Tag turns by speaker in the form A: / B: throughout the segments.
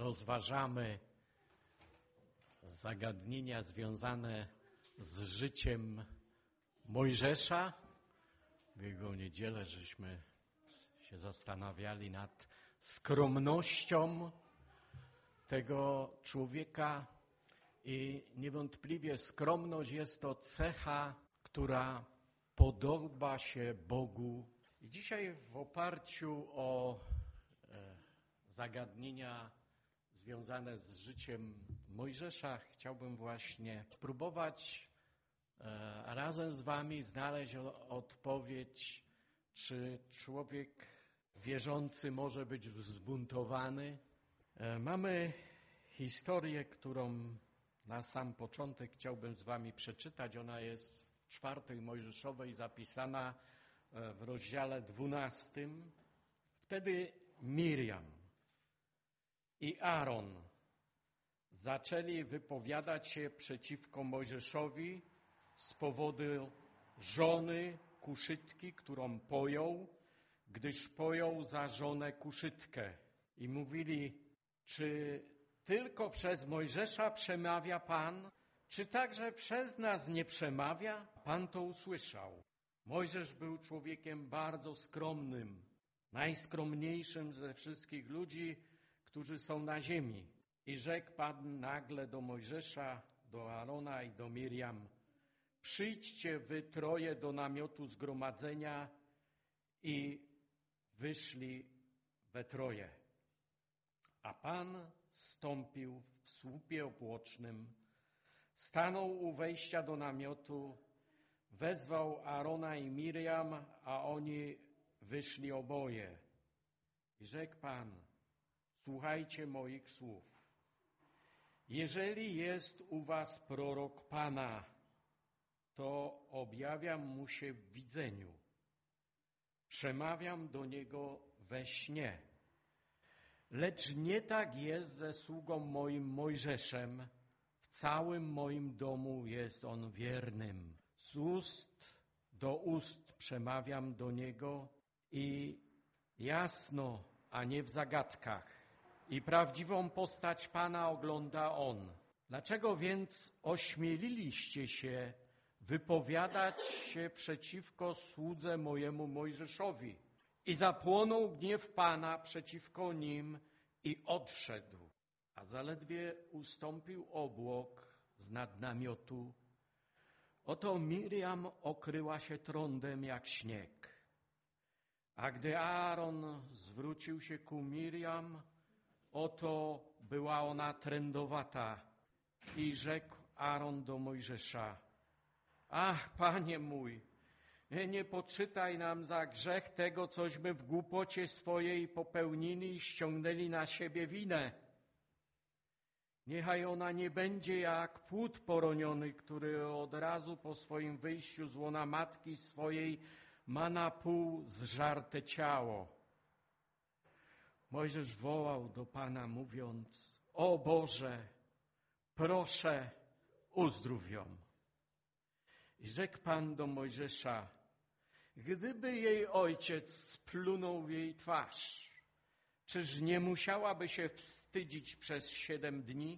A: rozważamy zagadnienia związane z życiem Mojżesza. W ubiegłą niedzielę żeśmy się zastanawiali nad skromnością tego człowieka i niewątpliwie skromność jest to cecha, która podoba się Bogu. I dzisiaj w oparciu o zagadnienia związane z życiem Mojżesza chciałbym właśnie spróbować razem z wami znaleźć odpowiedź, czy człowiek wierzący może być zbuntowany. Mamy historię, którą na sam początek chciałbym z wami przeczytać. Ona jest w 4 Mojżeszowej zapisana w rozdziale 12. Wtedy Miriam i Aaron zaczęli wypowiadać się przeciwko Mojżeszowi z powodu żony Kuszytki, którą pojął, gdyż pojął za żonę Kuszytkę. I mówili, czy tylko przez Mojżesza przemawia Pan, czy także przez nas nie przemawia? Pan to usłyszał. Mojżesz był człowiekiem bardzo skromnym, najskromniejszym ze wszystkich ludzi, którzy są na ziemi. I rzekł Pan nagle do Mojżesza, do Aarona i do Miriam: przyjdźcie wy troje do namiotu zgromadzenia. I wyszli we troje. A Pan stąpił w słupie obłocznym, stanął u wejścia do namiotu, wezwał Aarona i Miriam, a oni wyszli oboje. I rzekł Pan: słuchajcie moich słów. Jeżeli jest u was prorok Pana, to objawiam mu się w widzeniu. Przemawiam do niego we śnie. Lecz nie tak jest ze sługą moim Mojżeszem. W całym moim domu jest on wiernym. Z ust do ust przemawiam do niego i jasno, a nie w zagadkach. I prawdziwą postać Pana ogląda on. Dlaczego więc ośmieliliście się wypowiadać się przeciwko słudze mojemu Mojżeszowi? I zapłonął gniew Pana przeciwko nim i odszedł. A zaledwie ustąpił obłok z nad namiotu, oto Miriam okryła się trądem jak śnieg. A gdy Aaron zwrócił się ku Miriam, oto była ona trędowata. I rzekł Aaron do Mojżesza: ach, Panie mój, nie poczytaj nam za grzech tego, cośmy w głupocie swojej popełnili i ściągnęli na siebie winę. Niechaj ona nie będzie jak płód poroniony, który od razu po swoim wyjściu z łona matki swojej ma na pół zżarte ciało. Mojżesz wołał do Pana, mówiąc: o Boże, proszę, uzdrów ją. I rzekł Pan do Mojżesza: gdyby jej ojciec splunął w jej twarz, czyż nie musiałaby się wstydzić przez 7 dni?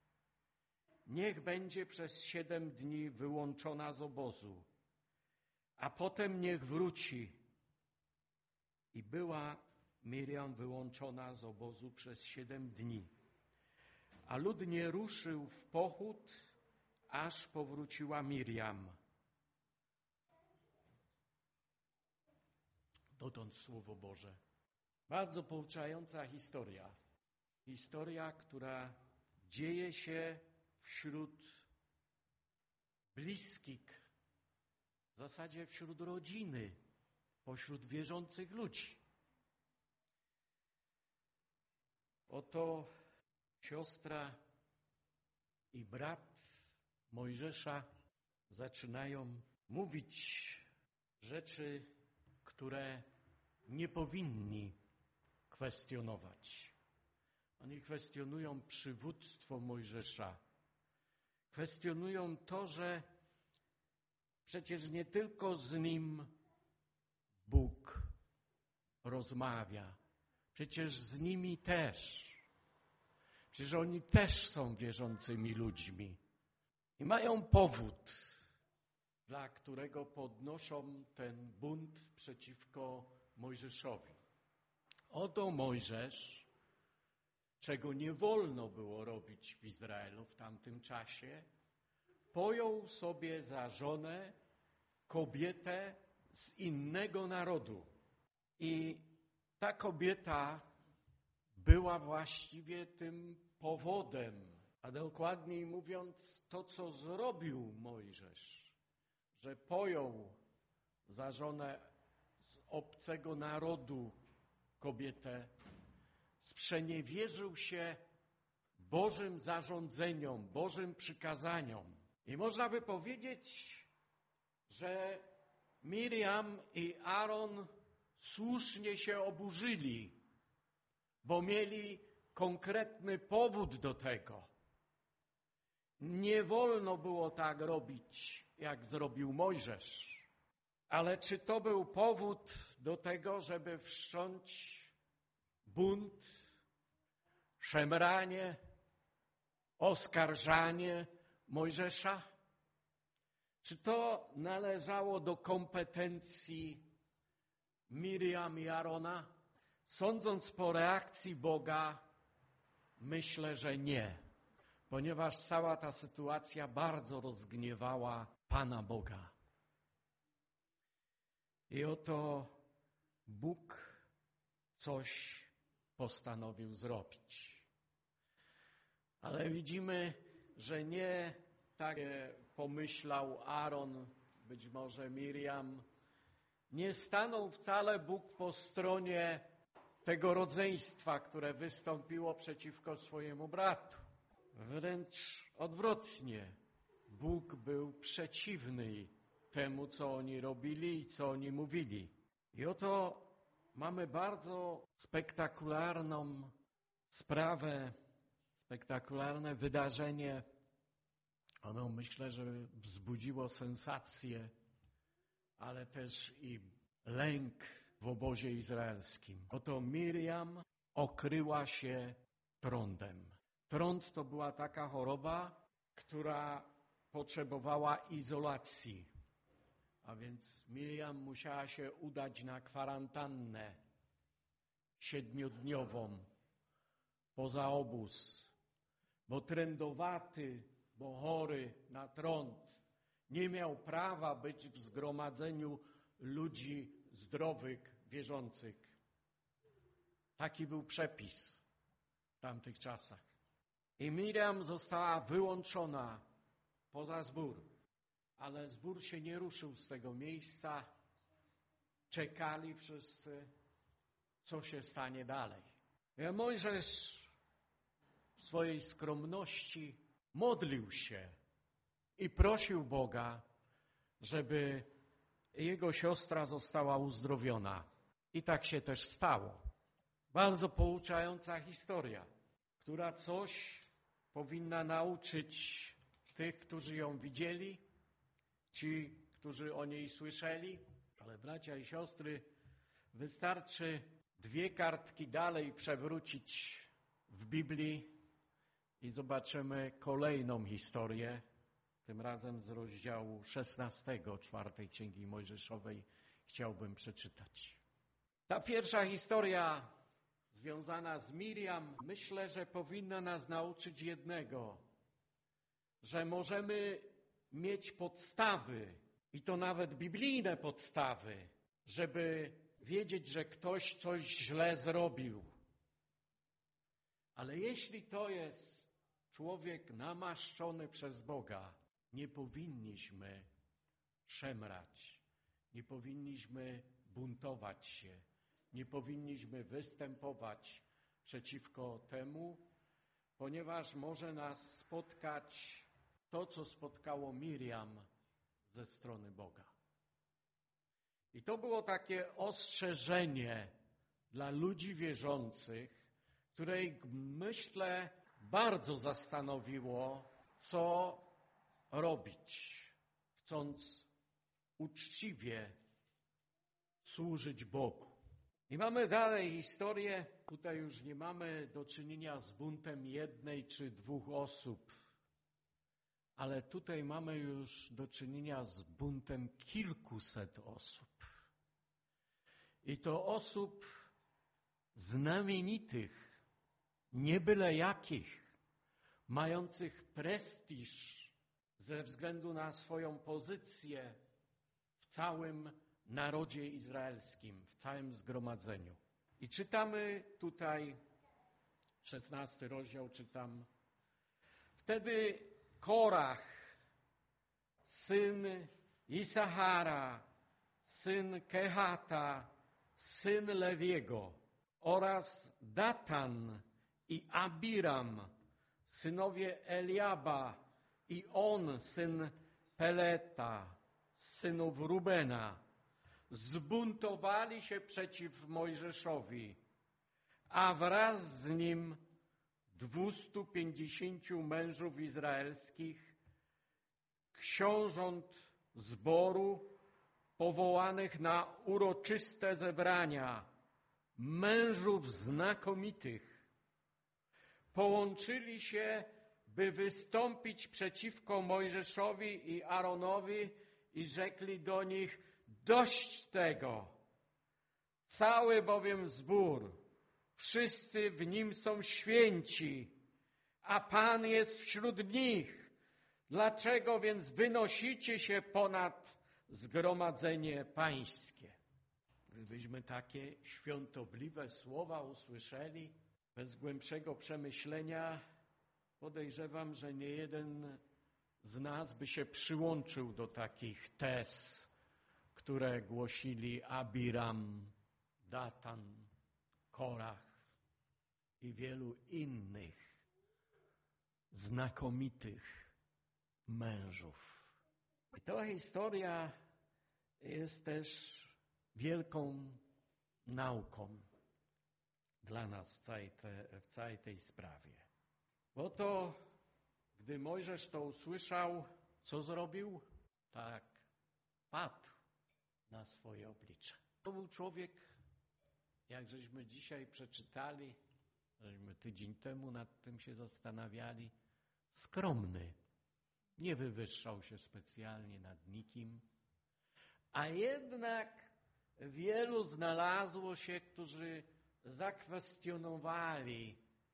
A: Niech będzie przez 7 dni wyłączona z obozu, a potem niech wróci. I była Miriam wyłączona z obozu przez 7 dni. A lud nie ruszył w pochód, aż powróciła Miriam. Dotąd Słowo Boże. Bardzo pouczająca historia. Historia, która dzieje się wśród bliskich, w zasadzie wśród rodziny, pośród wierzących ludzi. Oto siostra i brat Mojżesza zaczynają mówić rzeczy, które nie powinni kwestionować. Oni kwestionują przywództwo Mojżesza. Kwestionują to, że przecież nie tylko z nim Bóg rozmawia, przecież z nimi też. Przecież oni też są wierzącymi ludźmi i mają powód, dla którego podnoszą ten bunt przeciwko Mojżeszowi. Oto Mojżesz, czego nie wolno było robić w Izraelu w tamtym czasie, pojął sobie za żonę kobietę z innego narodu. I ta kobieta była właściwie tym powodem, a dokładniej mówiąc to, co zrobił Mojżesz, że pojął za żonę z obcego narodu kobietę, sprzeniewierzył się Bożym zarządzeniom, Bożym przykazaniom. I można by powiedzieć, że Miriam i Aaron słusznie się oburzyli, bo mieli konkretny powód do tego. Nie wolno było tak robić, jak zrobił Mojżesz. Ale czy to był powód do tego, żeby wszcząć bunt, szemranie, oskarżanie Mojżesza? Czy to należało do kompetencji Miriam i Aarona? Sądząc po reakcji Boga, myślę, że nie, ponieważ cała ta sytuacja bardzo rozgniewała Pana Boga. I oto Bóg coś postanowił zrobić. Ale widzimy, że nie tak pomyślał Aaron, być może Miriam. Nie stanął wcale Bóg po stronie tego rodzeństwa, które wystąpiło przeciwko swojemu bratu. Wręcz odwrotnie. Bóg był przeciwny temu, co oni robili i co oni mówili. I oto mamy bardzo spektakularną sprawę, spektakularne wydarzenie. Ono, myślę, że wzbudziło sensację, ale też i lęk w obozie izraelskim. Oto Miriam okryła się trądem. Trąd to była taka choroba, która potrzebowała izolacji. A więc Miriam musiała się udać na kwarantannę 7-dniową poza obóz, bo trędowaty, bo chory na trąd nie miał prawa być w zgromadzeniu ludzi zdrowych, wierzących. Taki był przepis w tamtych czasach. I Miriam została wyłączona poza zbór, ale zbór się nie ruszył z tego miejsca. Czekali wszyscy, co się stanie dalej. I Mojżesz w swojej skromności modlił się i prosił Boga, żeby jego siostra została uzdrowiona. I tak się też stało. Bardzo pouczająca historia, która coś powinna nauczyć tych, którzy ją widzieli, ci, którzy o niej słyszeli. Ale bracia i siostry, wystarczy 2 kartki dalej przewrócić w Biblii i zobaczymy kolejną historię, tym razem z rozdziału 16 4 Księgi Mojżeszowej chciałbym przeczytać. Ta pierwsza historia związana z Miriam, myślę, że powinna nas nauczyć jednego, że możemy mieć podstawy, i to nawet biblijne podstawy, żeby wiedzieć, że ktoś coś źle zrobił. Ale jeśli to jest człowiek namaszczony przez Boga, nie powinniśmy szemrać, nie powinniśmy buntować się, nie powinniśmy występować przeciwko temu, ponieważ może nas spotkać to, co spotkało Miriam ze strony Boga. I to było takie ostrzeżenie dla ludzi wierzących, które, myślę, bardzo zastanowiło, co robić, chcąc uczciwie służyć Bogu. I mamy dalej historię. Tutaj już nie mamy do czynienia z buntem jednej czy dwóch osób, ale tutaj mamy już do czynienia z buntem kilkuset osób. I to osób znamienitych, nie byle jakich, mających prestiż ze względu na swoją pozycję w całym narodzie izraelskim, w całym zgromadzeniu. I czytamy tutaj, 16 rozdział czytam. Wtedy Korach, syn Isachara, syn Kehata, syn Lewiego oraz Datan i Abiram, synowie Eliaba i on, syn Peleta, synów Rubena, zbuntowali się przeciw Mojżeszowi, a wraz z nim 250 mężów izraelskich, książąt zboru, powołanych na uroczyste zebrania, mężów znakomitych, połączyli się, by wystąpić przeciwko Mojżeszowi i Aaronowi i rzekli do nich: dość tego, cały bowiem zbór, wszyscy w nim są święci, a Pan jest wśród nich. Dlaczego więc wynosicie się ponad zgromadzenie pańskie? Gdybyśmy takie świątobliwe słowa usłyszeli bez głębszego przemyślenia, podejrzewam, że nie jeden z nas by się przyłączył do takich tez, które głosili Abiram, Datan, Korach i wielu innych znakomitych mężów. I ta historia jest też wielką nauką dla nas w całej tej sprawie. Bo to, gdy Mojżesz to usłyszał, co zrobił? Tak, padł na swoje oblicze. To był człowiek, jak żeśmy dzisiaj przeczytali, żeśmy tydzień temu nad tym się zastanawiali, skromny. Nie wywyższał się specjalnie nad nikim, a jednak wielu znalazło się, którzy zakwestionowali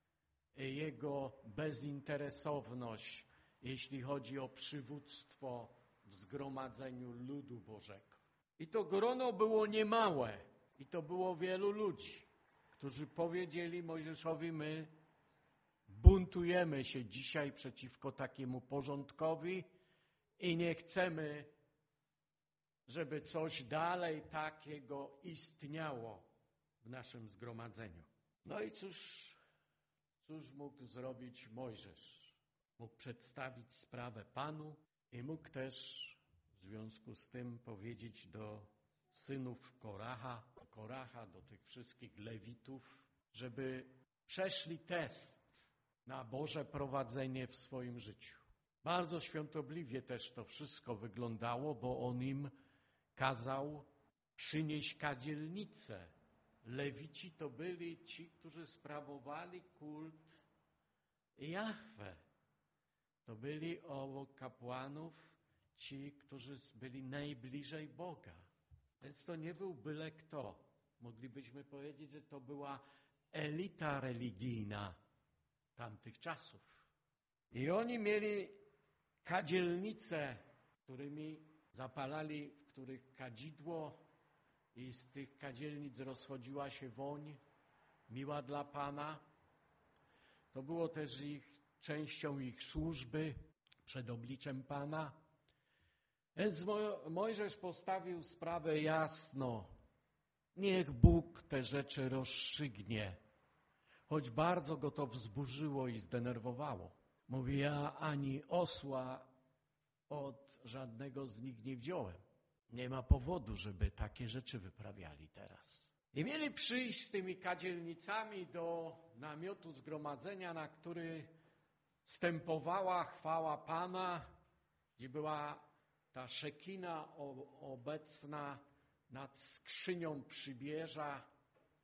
A: jego bezinteresowność, jeśli chodzi o przywództwo w zgromadzeniu ludu Bożego. I to grono było niemałe, i to było wielu ludzi, którzy powiedzieli Mojżeszowi: my buntujemy się dzisiaj przeciwko takiemu porządkowi i nie chcemy, żeby coś dalej takiego istniało w naszym zgromadzeniu. No i cóż mógł zrobić Mojżesz? Mógł przedstawić sprawę Panu i mógł też w związku z tym powiedzieć do synów Koracha, do tych wszystkich Lewitów, żeby przeszli test na Boże prowadzenie w swoim życiu. Bardzo świątobliwie też to wszystko wyglądało, bo on im kazał przynieść kadzielnicę. Lewici to byli ci, którzy sprawowali kult Jahwe. To byli obok kapłanów ci, którzy byli najbliżej Boga. Więc to nie był byle kto. Moglibyśmy powiedzieć, że to była elita religijna tamtych czasów. I oni mieli kadzielnice, którymi zapalali, w których kadzidło, i z tych kadzielnic rozchodziła się woń miła dla Pana. To było też częścią ich służby przed obliczem Pana. Więc Mojżesz postawił sprawę jasno. Niech Bóg te rzeczy rozstrzygnie, choć bardzo go to wzburzyło i zdenerwowało. Mówi: ja ani osła od żadnego z nich nie wziąłem. Nie ma powodu, żeby takie rzeczy wyprawiali teraz. I mieli przyjść z tymi kadzielnicami do namiotu zgromadzenia, na który stępowała chwała Pana, gdzie była ta szekina obecna nad skrzynią przymierza,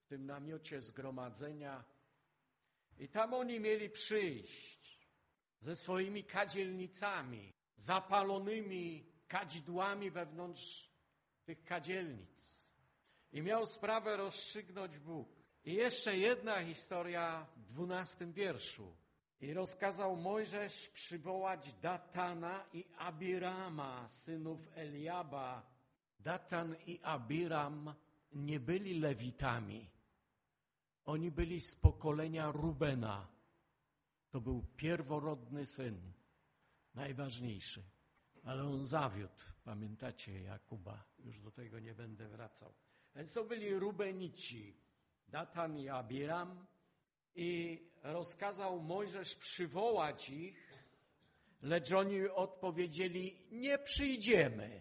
A: w tym namiocie zgromadzenia i tam oni mieli przyjść ze swoimi kadzielnicami, zapalonymi kadzidłami wewnątrz tych kadzielnic. I miał sprawę rozstrzygnąć Bóg. I jeszcze jedna historia w 12 wierszu. I rozkazał Mojżesz przywołać Datana i Abirama, synów Eliaba. Datan i Abiram nie byli Lewitami. Oni byli z pokolenia Rubena. To był pierworodny syn, najważniejszy. Ale on zawiódł, pamiętacie Jakuba, już do tego nie będę wracał. Więc to byli Rubenici, Datan i Abiram, i rozkazał Mojżesz przywołać ich, lecz oni odpowiedzieli, nie przyjdziemy.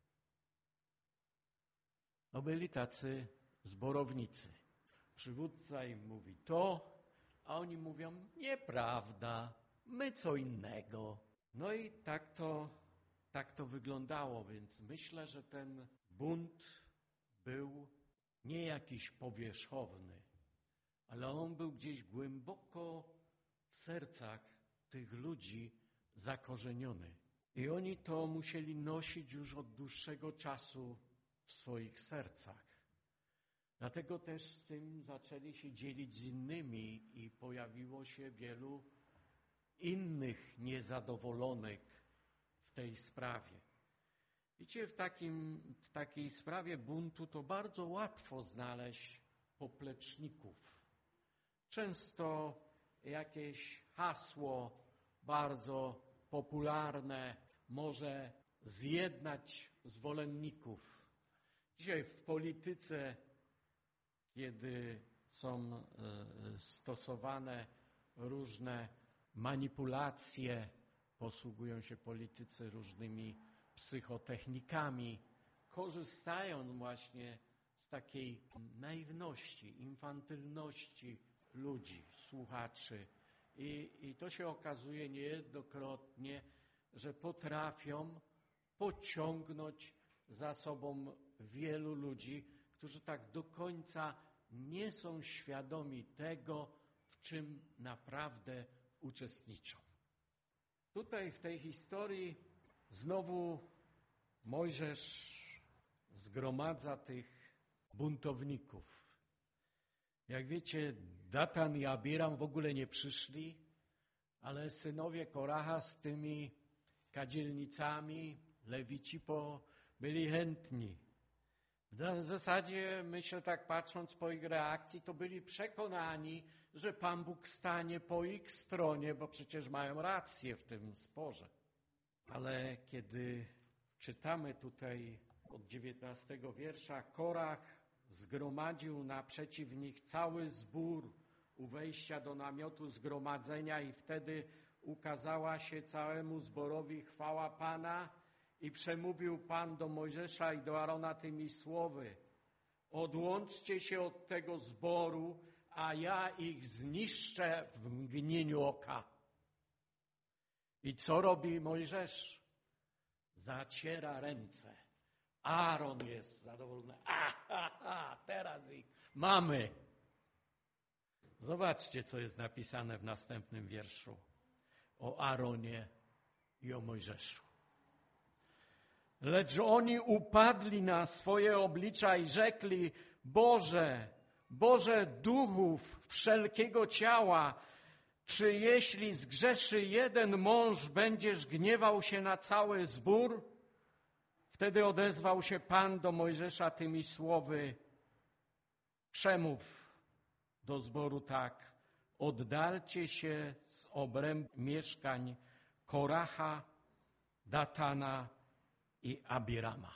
A: No byli tacy zborownicy. Przywódca im mówi to, a oni mówią, nieprawda, my co innego. No i tak to wyglądało, więc myślę, że ten bunt był nie jakiś powierzchowny, ale on był gdzieś głęboko w sercach tych ludzi zakorzeniony. I oni to musieli nosić już od dłuższego czasu w swoich sercach. Dlatego też z tym zaczęli się dzielić z innymi i pojawiło się wielu innych niezadowolonych w tej sprawie. Wiecie, w takiej sprawie buntu to bardzo łatwo znaleźć popleczników. Często jakieś hasło bardzo popularne może zjednać zwolenników. Dzisiaj w polityce, kiedy są stosowane różne manipulacje, posługują się politycy różnymi psychotechnikami, korzystają właśnie z takiej naiwności, infantylności ludzi, słuchaczy. I to się okazuje niejednokrotnie, że potrafią pociągnąć za sobą wielu ludzi, którzy tak do końca nie są świadomi tego, w czym naprawdę uczestniczą. Tutaj w tej historii znowu Mojżesz zgromadza tych buntowników. Jak wiecie, Datan i Abiram w ogóle nie przyszli, ale synowie Koraha z tymi kadzielnicami, Lewici byli chętni. W zasadzie, myślę tak patrząc po ich reakcji, to byli przekonani, że Pan Bóg stanie po ich stronie, bo przecież mają rację w tym sporze. Ale kiedy czytamy tutaj od 19 wiersza, Korach zgromadził naprzeciw nich cały zbór u wejścia do namiotu zgromadzenia i wtedy ukazała się całemu zborowi chwała Pana i przemówił Pan do Mojżesza i do Arona tymi słowy: odłączcie się od tego zboru, a ja ich zniszczę w mgnieniu oka. I co robi Mojżesz? Zaciera ręce. Aaron jest zadowolony. Teraz ich mamy. Zobaczcie, co jest napisane w następnym wierszu o Aaronie i o Mojżeszu. Lecz oni upadli na swoje oblicza i rzekli: Boże duchów wszelkiego ciała, czy jeśli zgrzeszy jeden mąż, będziesz gniewał się na cały zbór? Wtedy odezwał się Pan do Mojżesza tymi słowy: przemów do zboru tak: oddalcie się z obrębu mieszkań Koraha, Datana i Abirama.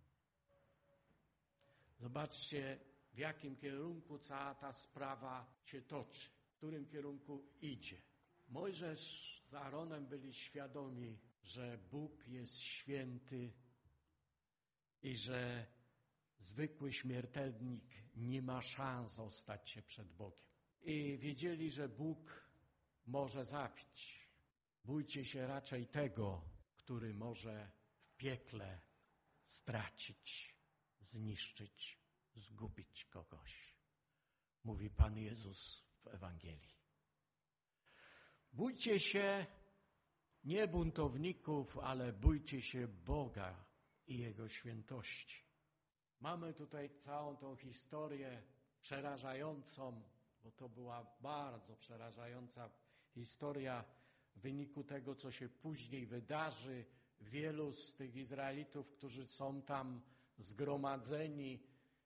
A: Zobaczcie, w jakim kierunku cała ta sprawa się toczy, w którym kierunku idzie. Mojżesz z Aaronem byli świadomi, że Bóg jest święty i że zwykły śmiertelnik nie ma szans ostać się przed Bogiem. I wiedzieli, że Bóg może zabić. Bójcie się raczej tego, który może w piekle stracić, zniszczyć, zgubić kogoś. mówi Pan Jezus w Ewangelii. Bójcie się nie buntowników, ale bójcie się Boga i Jego świętości. Mamy tutaj całą tą historię przerażającą, bo to była bardzo przerażająca historia w wyniku tego, co się później wydarzy. Wielu z tych Izraelitów, którzy są tam zgromadzeni,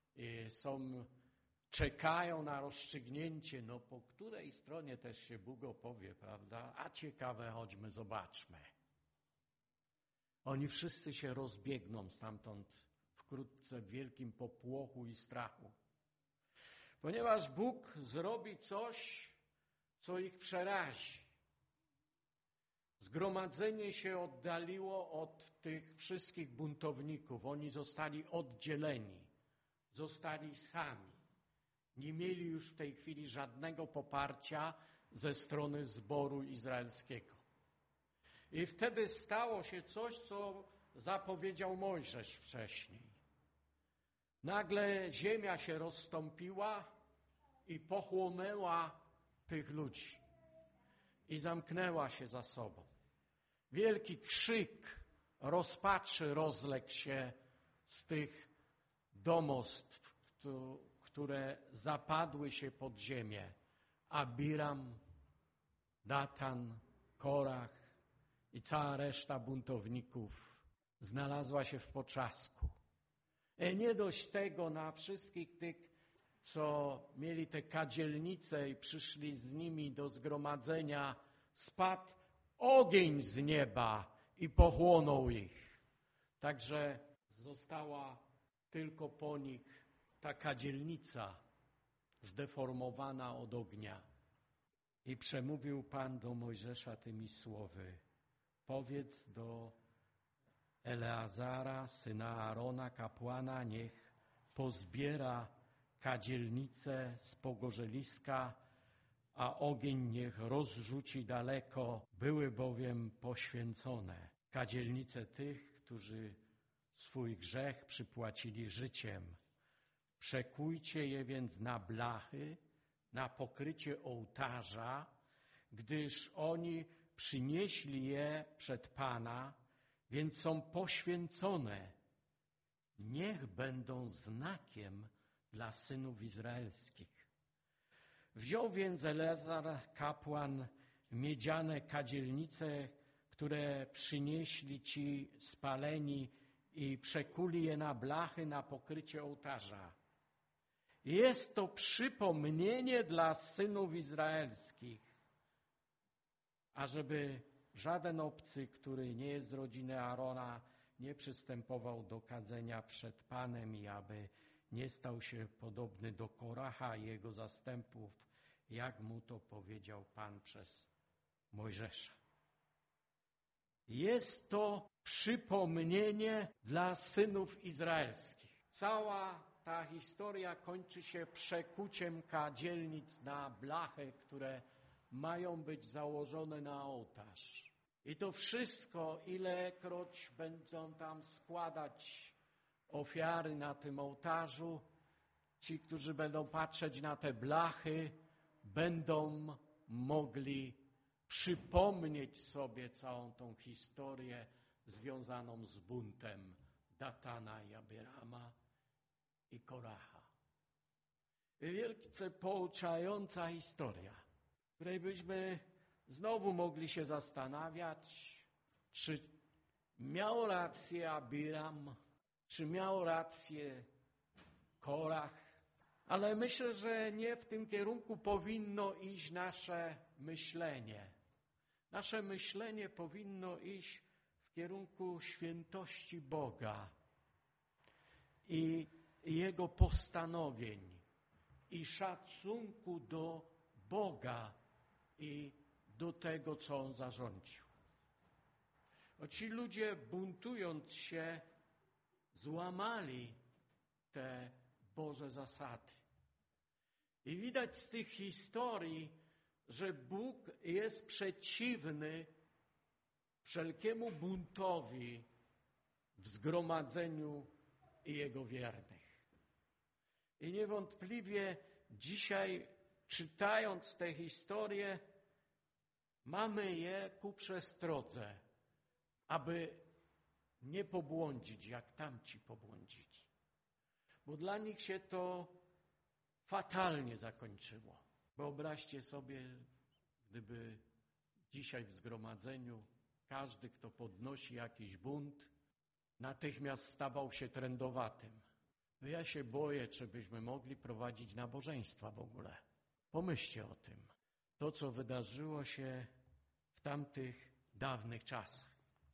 A: czekają na rozstrzygnięcie, no po której stronie też się Bóg opowie, prawda? A ciekawe, chodźmy, zobaczmy. Oni wszyscy się rozbiegną stamtąd wkrótce w wielkim popłochu i strachu. Ponieważ Bóg zrobi coś, co ich przerazi. Zgromadzenie się oddaliło od tych wszystkich buntowników. Oni zostali oddzieleni, zostali sami. Nie mieli już w tej chwili żadnego poparcia ze strony zboru izraelskiego. I wtedy stało się coś, co zapowiedział Mojżesz wcześniej. Nagle ziemia się rozstąpiła i pochłonęła tych ludzi. I zamknęła się za sobą. Wielki krzyk rozpaczy rozległ się z tych domostw, które zapadły się pod ziemię. Abiram, Datan, Korach i cała reszta buntowników znalazła się w potrzasku. Nie dość tego, na wszystkich tych, co mieli te kadzielnice i przyszli z nimi do zgromadzenia, spadł ogień z nieba i pochłonął ich. Także została tylko po nich ta kadzielnica zdeformowana od ognia. I przemówił Pan do Mojżesza tymi słowy: powiedz do Eleazara, syna Aarona, kapłana, niech pozbiera kadzielnice z pogorzeliska, a ogień niech rozrzuci daleko, były bowiem poświęcone. Kadzielnice tych, którzy swój grzech przypłacili życiem. Przekujcie je więc na blachy, na pokrycie ołtarza, gdyż oni przynieśli je przed Pana, więc są poświęcone. Niech będą znakiem dla synów izraelskich. Wziął więc Eleazar, kapłan, miedziane kadzielnice, które przynieśli ci spaleni i przekuli je na blachy na pokrycie ołtarza. Jest to przypomnienie dla synów izraelskich, ażeby żaden obcy, który nie jest z rodziny Aarona, nie przystępował do kadzenia przed Panem i aby nie stał się podobny do Koracha i jego zastępów, jak mu to powiedział Pan przez Mojżesza. Jest to przypomnienie dla synów izraelskich. Cała ta historia kończy się przekuciem kadzielnic na blachę, które mają być założone na ołtarz. I to wszystko, ilekroć będą tam składać ofiary na tym ołtarzu, ci, którzy będą patrzeć na te blachy, będą mogli przypomnieć sobie całą tą historię związaną z buntem Datana i Abirama i Koracha. Wielce pouczająca historia, w której byśmy znowu mogli się zastanawiać, czy miał rację Abiram, czy miał rację Korach, ale myślę, że nie w tym kierunku powinno iść nasze myślenie. Nasze myślenie powinno iść w kierunku świętości Boga i Jego postanowień i szacunku do Boga i do tego, co On zarządził. Ci ludzie, buntując się, złamali te Boże zasady. I widać z tych historii, że Bóg jest przeciwny wszelkiemu buntowi w zgromadzeniu Jego wiernych. I niewątpliwie dzisiaj, czytając te historie, mamy je ku przestrodze, aby nie pobłądzić, jak tamci pobłądzili. Bo dla nich się to fatalnie zakończyło. Wyobraźcie sobie, gdyby dzisiaj w zgromadzeniu każdy, kto podnosi jakiś bunt, natychmiast stawał się trędowatym. No ja się boję, czy byśmy mogli prowadzić nabożeństwa w ogóle. Pomyślcie o tym. To, co wydarzyło się w tamtych dawnych czasach.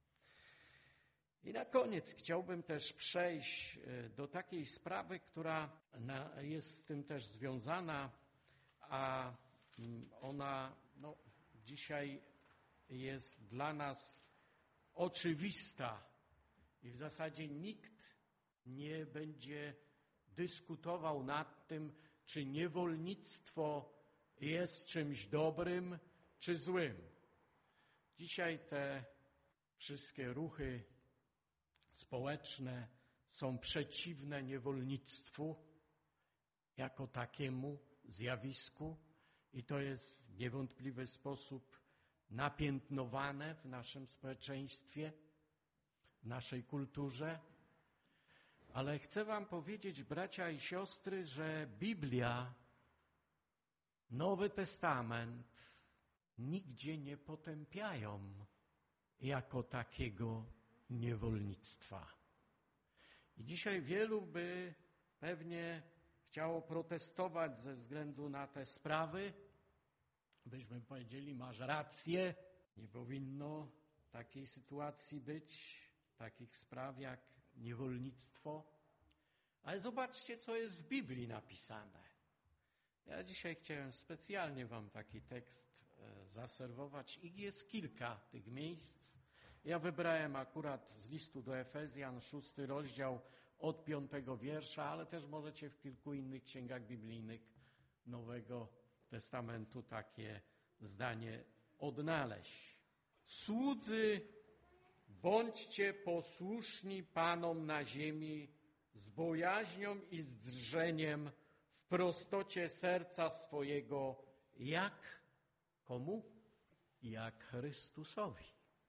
A: I na koniec chciałbym też przejść do takiej sprawy, która jest z tym też związana, a ona dzisiaj jest dla nas oczywista i w zasadzie nikt nie będzie dyskutował nad tym, czy niewolnictwo jest czymś dobrym czy złym. Dzisiaj te wszystkie ruchy społeczne są przeciwne niewolnictwu jako takiemu zjawisku i to jest w niewątpliwy sposób napiętnowane w naszym społeczeństwie, w naszej kulturze. Ale chcę wam powiedzieć, bracia i siostry, że Biblia, Nowy Testament nigdzie nie potępiają jako takiego niewolnictwa. I dzisiaj wielu by pewnie chciało protestować ze względu na te sprawy. Byśmy powiedzieli, masz rację, nie powinno takiej sytuacji być, takich spraw jak niewolnictwo. Ale zobaczcie, co jest w Biblii napisane. Ja dzisiaj chciałem specjalnie wam taki tekst zaserwować i jest kilka tych miejsc. Ja wybrałem akurat z listu do Efezjan, 6 rozdział od 5 wiersza, ale też możecie w kilku innych księgach biblijnych Nowego Testamentu takie zdanie odnaleźć. Słudzy, bądźcie posłuszni Panom na ziemi z bojaźnią i z drżeniem w prostocie serca swojego, jak komu? Jak Chrystusowi.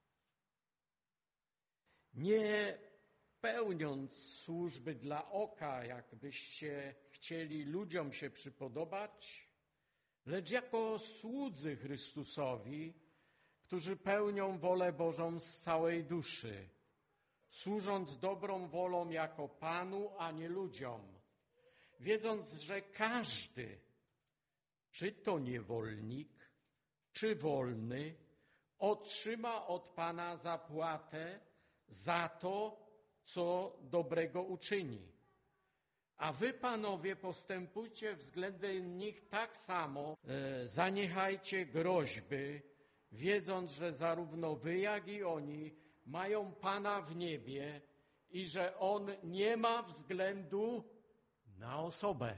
A: Nie pełniąc służby dla oka, jakbyście chcieli ludziom się przypodobać, lecz jako słudzy Chrystusowi, którzy pełnią wolę Bożą z całej duszy, służąc dobrą wolą jako Panu, a nie ludziom, wiedząc, że każdy, czy to niewolnik, czy wolny, otrzyma od Pana zapłatę za to, co dobrego uczyni. A wy, panowie, postępujcie względem nich tak samo, zaniechajcie groźby, wiedząc, że zarówno wy, jak i oni mają Pana w niebie i że On nie ma względu na osobę.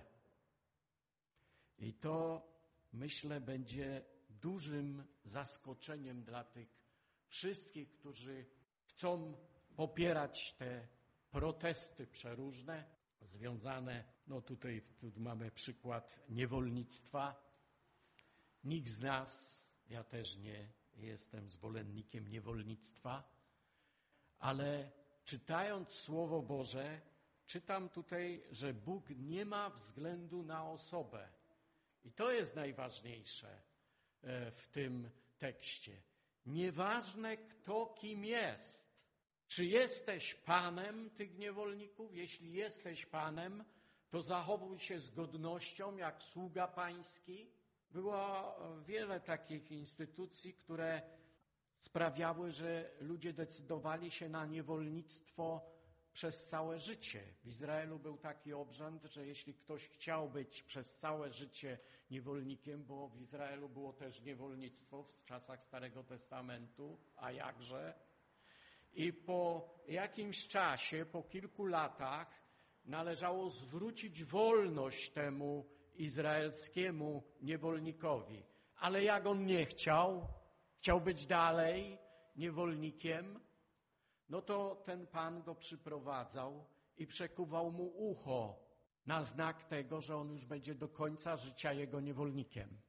A: I to, myślę, będzie dużym zaskoczeniem dla tych wszystkich, którzy chcą popierać te protesty przeróżne, związane, tutaj mamy przykład niewolnictwa. Nikt z nas, ja też nie jestem zwolennikiem niewolnictwa, ale czytając Słowo Boże, czytam tutaj, że Bóg nie ma względu na osobę. I to jest najważniejsze w tym tekście. Nieważne, kto kim jest. Czy jesteś panem tych niewolników? Jeśli jesteś panem, to zachowuj się z godnością jak sługa pański. Było wiele takich instytucji, które sprawiały, że ludzie decydowali się na niewolnictwo przez całe życie. W Izraelu był taki obrząd, że jeśli ktoś chciał być przez całe życie niewolnikiem, bo w Izraelu było też niewolnictwo w czasach Starego Testamentu, a jakże? I po jakimś czasie, po kilku latach należało zwrócić wolność temu izraelskiemu niewolnikowi. Ale jak on nie chciał, chciał być dalej niewolnikiem, no to ten pan go przyprowadzał i przekuwał mu ucho na znak tego, że on już będzie do końca życia jego niewolnikiem.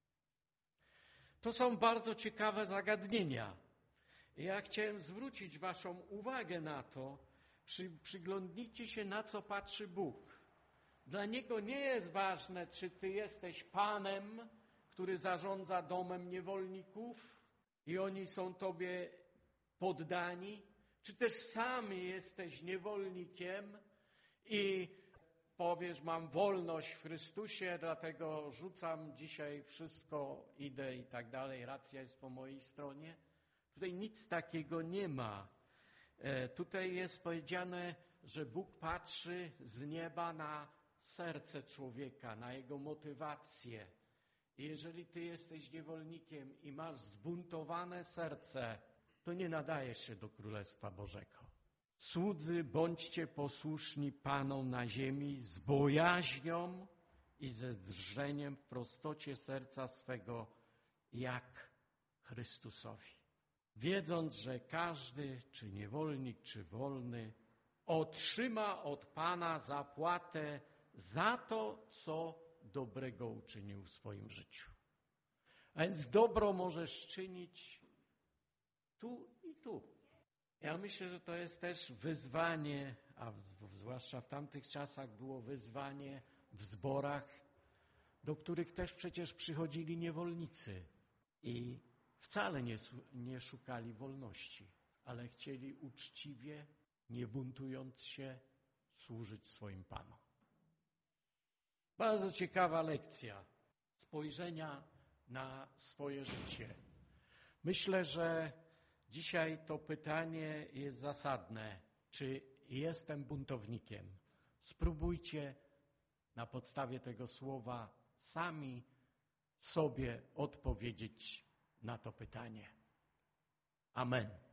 A: To są bardzo ciekawe zagadnienia. Ja chciałem zwrócić waszą uwagę na to, przyglądnijcie się, na co patrzy Bóg. Dla Niego nie jest ważne, czy ty jesteś panem, który zarządza domem niewolników i oni są tobie poddani, czy też sam jesteś niewolnikiem i powiesz, mam wolność w Chrystusie, dlatego rzucam dzisiaj wszystko, idę i tak dalej, racja jest po mojej stronie. Tutaj nic takiego nie ma. Tutaj jest powiedziane, że Bóg patrzy z nieba na serce człowieka, na jego motywację. I jeżeli ty jesteś niewolnikiem i masz zbuntowane serce, to nie nadajesz się do Królestwa Bożego. Słudzy, bądźcie posłuszni Panom na ziemi z bojaźnią i ze drżeniem w prostocie serca swego, jak Chrystusowi. Wiedząc, że każdy, czy niewolnik, czy wolny, otrzyma od Pana zapłatę za to, co dobrego uczynił w swoim życiu. A więc dobro możesz czynić tu i tu. Ja myślę, że to jest też wyzwanie, a zwłaszcza w tamtych czasach było wyzwanie w zborach, do których też przecież przychodzili niewolnicy i wcale nie szukali wolności, ale chcieli uczciwie, nie buntując się, służyć swoim Panom. Bardzo ciekawa lekcja spojrzenia na swoje życie. Myślę, że dzisiaj to pytanie jest zasadne. Czy jestem buntownikiem? Spróbujcie na podstawie tego słowa sami sobie odpowiedzieć na to pytanie. Amen.